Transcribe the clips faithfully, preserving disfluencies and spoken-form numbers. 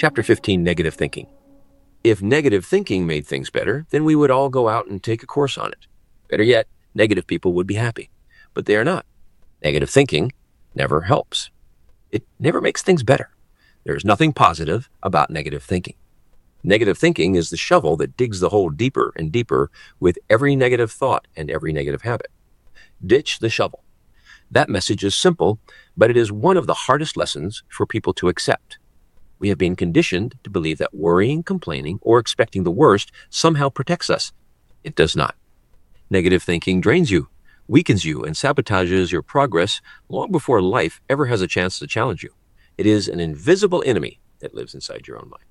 Chapter fifteen, Negative Thinking. If negative thinking made things better, then we would all go out and take a course on it. Better yet, negative people would be happy. But they are not. Negative thinking never helps. It never makes things better. There is nothing positive about negative thinking. Negative thinking is the shovel that digs the hole deeper and deeper with every negative thought and every negative habit. Ditch the shovel. That message is simple, but it is one of the hardest lessons for people to accept. We have been conditioned to believe that worrying, complaining, or expecting the worst somehow protects us. It does not. Negative thinking drains you, weakens you, and sabotages your progress long before life ever has a chance to challenge you. It is an invisible enemy that lives inside your own mind.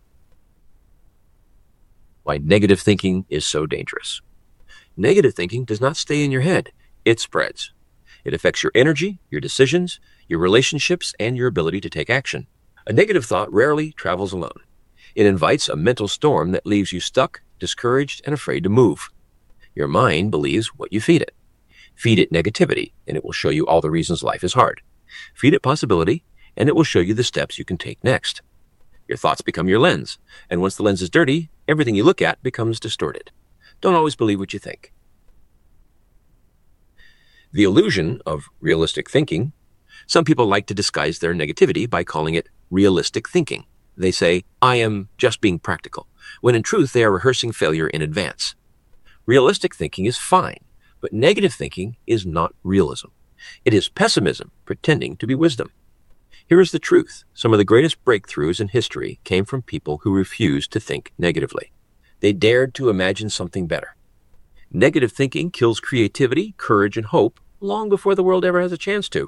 Why negative thinking is so dangerous. Negative thinking does not stay in your head. It spreads. It affects your energy, your decisions, your relationships, and your ability to take action. A negative thought rarely travels alone. It invites a mental storm that leaves you stuck, discouraged, and afraid to move. Your mind believes what you feed it. Feed it negativity, and it will show you all the reasons life is hard. Feed it possibility, and it will show you the steps you can take next. Your thoughts become your lens, and once the lens is dirty, everything you look at becomes distorted. Don't always believe what you think. The illusion of realistic thinking. Some people like to disguise their negativity by calling it realistic thinking. They say, I am just being practical, when in truth they are rehearsing failure in advance. Realistic thinking is fine, but negative thinking is not realism. It is pessimism pretending to be wisdom. Here is the truth. Some of the greatest breakthroughs in history came from people who refused to think negatively. They dared to imagine something better. Negative thinking kills creativity, courage, and hope long before the world ever has a chance to.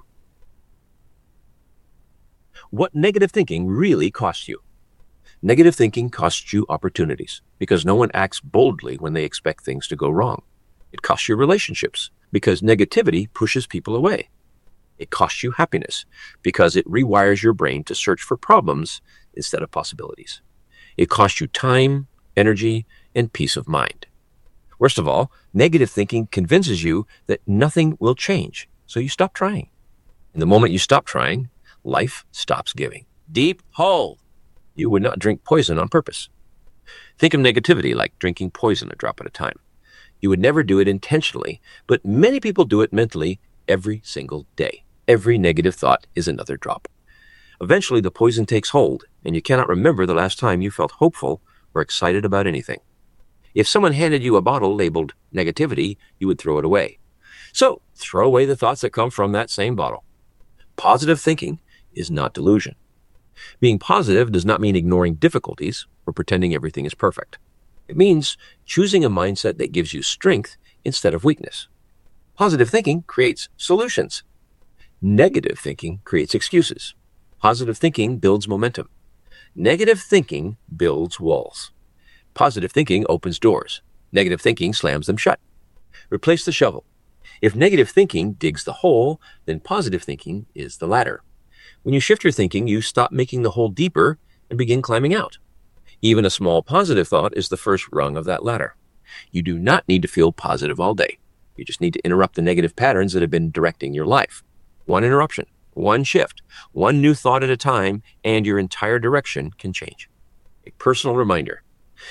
What negative thinking really costs you? Negative thinking costs you opportunities because no one acts boldly when they expect things to go wrong. It costs you relationships because negativity pushes people away. It costs you happiness because it rewires your brain to search for problems instead of possibilities. It costs you time, energy, and peace of mind. Worst of all, negative thinking convinces you that nothing will change, so you stop trying. And the moment you stop trying, life stops giving. Deep hole. You would not drink poison on purpose. Think of negativity like drinking poison a drop at a time. You would never do it intentionally, but many people do it mentally every single day. Every negative thought is another drop. Eventually, the poison takes hold, and you cannot remember the last time you felt hopeful or excited about anything. If someone handed you a bottle labeled negativity, you would throw it away. So, throw away the thoughts that come from that same bottle. Positive thinking is not delusion. Being positive does not mean ignoring difficulties or pretending everything is perfect. It means choosing a mindset that gives you strength instead of weakness. Positive thinking creates solutions. Negative thinking creates excuses. Positive thinking builds momentum. Negative thinking builds walls. Positive thinking opens doors. Negative thinking slams them shut. Replace the shovel. If negative thinking digs the hole, then positive thinking is the ladder. When you shift your thinking, you stop making the hole deeper and begin climbing out. Even a small positive thought is the first rung of that ladder. You do not need to feel positive all day. You just need to interrupt the negative patterns that have been directing your life. One interruption, one shift, one new thought at a time, and your entire direction can change. A personal reminder.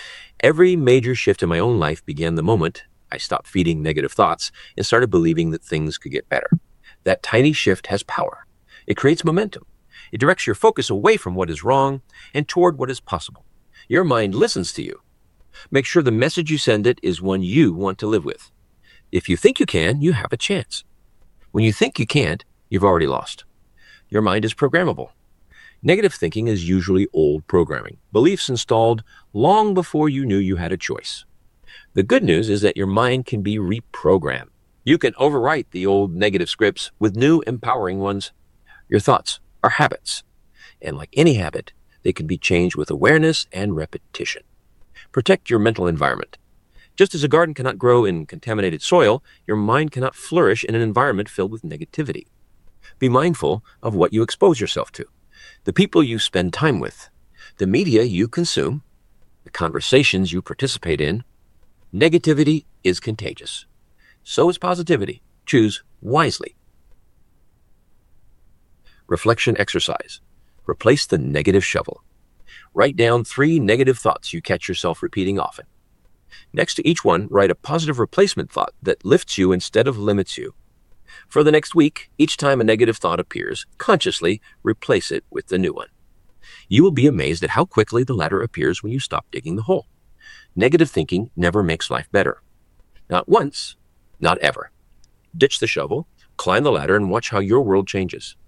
Every major shift in my own life began the moment I stopped feeding negative thoughts and started believing that things could get better. That tiny shift has power. It creates momentum. It directs your focus away from what is wrong and toward what is possible. Your mind listens to you. Make sure the message you send it is one you want to live with. If you think you can, you have a chance. When you think you can't, you've already lost. Your mind is programmable. Negative thinking is usually old programming, beliefs installed long before you knew you had a choice. The good news is that your mind can be reprogrammed. You can overwrite the old negative scripts with new empowering ones. Your thoughts are habits, and like any habit, they can be changed with awareness and repetition. Protect your mental environment. Just as a garden cannot grow in contaminated soil, your mind cannot flourish in an environment filled with negativity. Be mindful of what you expose yourself to, the people you spend time with, the media you consume, the conversations you participate in. Negativity is contagious. So is positivity. Choose wisely. Reflection exercise. Replace the negative shovel. Write down three negative thoughts you catch yourself repeating often. Next to each one, write a positive replacement thought that lifts you instead of limits you. For the next week, each time a negative thought appears, consciously replace it with the new one. You will be amazed at how quickly the ladder appears when you stop digging the hole. Negative thinking never makes life better. Not once, not ever. Ditch the shovel, climb the ladder, and watch how your world changes.